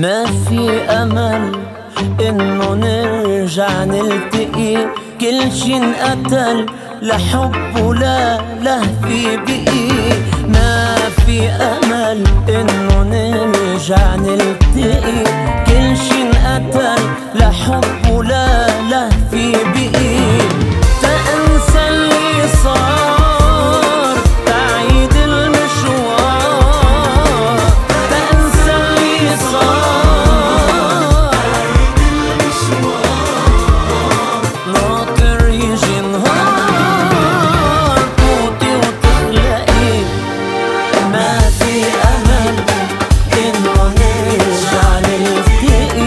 ما في أمل إنه نرجع نلتقي، كل شي انقتل لحب ولا لهفي بقي. ما في أمل إنه نرجع نلتقي، كل شي انقتل لحب ولا لهفي بقي. تأنسى اللي صار تعيد المشوار، تأنسى اللي صار تعيد المشوار. ناطر يجي نهار تموتي وتخلقي، ما في أمل إنه نرجع نلتقي،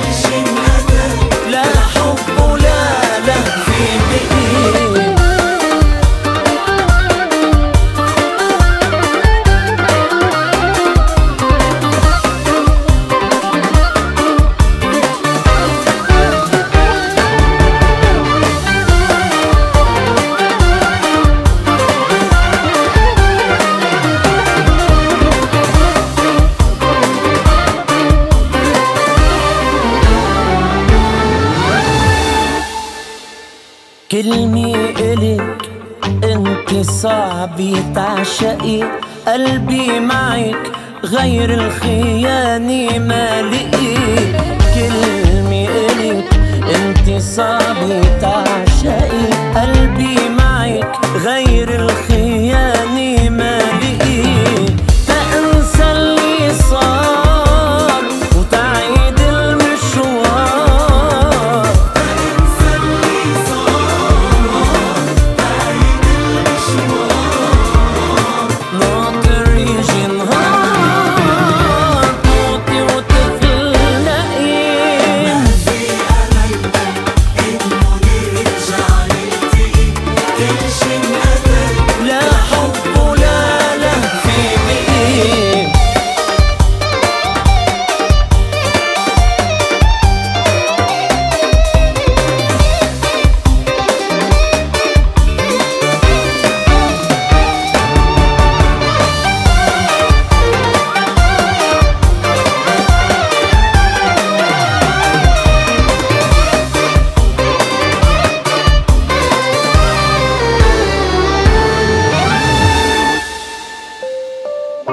لا حب ولا لهفي بقي. كلمة إلك انت صعب تعشقي، قلبي معك غير الخيانة ما لقي. كلمة إلك انت صعب تعشقي، قلبي معك غير الخيانة ما لقي. تأنسى اللي صار وتعيد المشوار، تأنسى اللي صار تعيد المشوار. ناطر يجي نهار تموتي وتخلقي، ما في أمل إنه نرجع نلتقي، كل شي انقتل لا حب ولا لهفي بقي.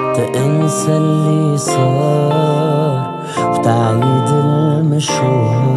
تنسى اللي صار وتعيد المشوار.